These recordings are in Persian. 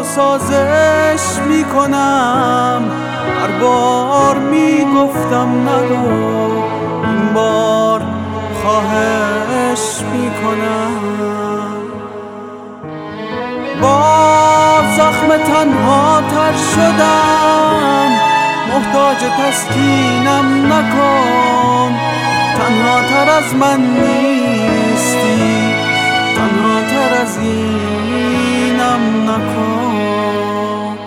سازش میکنم. هر بار میگفتم نگو، این بار خواهش میکنم. با زخم تنها تر شدم، محتاج تسکینم نکن. تنها تر از من نیستی، تنها تر از اینم نکن.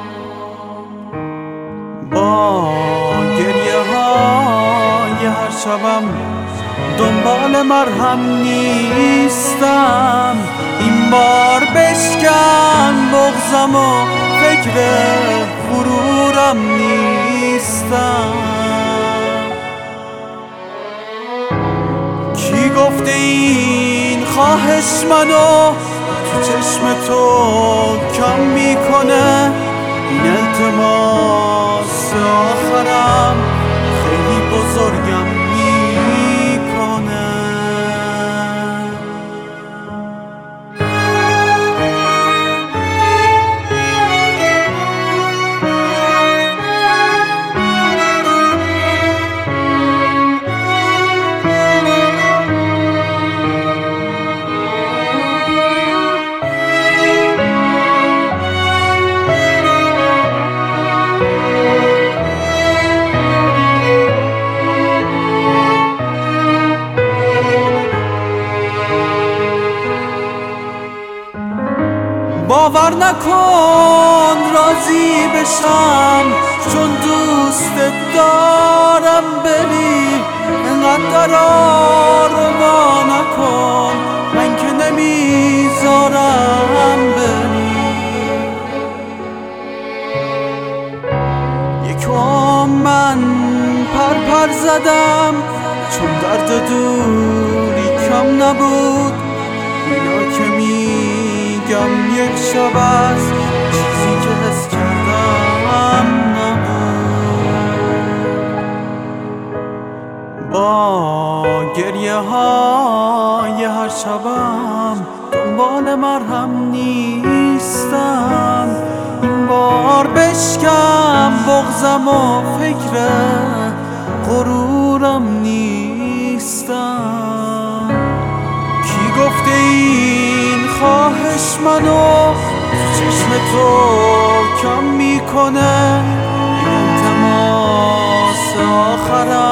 با گریه های هر شبم دنبال مرهم نیستم. این بار بشکن بغضم و فکر غرورم نیستم. کی گفته این خواهش منو تو چشم تو کم میکنه؟ این التماس آخرم خیلی بزرگم میکنه. باور نکن راضی بشم چون دوست دارم بری. انقدر آرما نکن، من که نمیذارم بری. یکم من پر زدم چون درد دوری کم نبود. اینا که میگم یک شب از چیزی که حس کردم نبود. با گریه های هر شبم دنبال مرهم نیستم. این بار بشکم بغضم و فکر غرورم نیستم. کی گفته این خواهش منو تو چشم تو کم میکنه؟ این التماس آخرم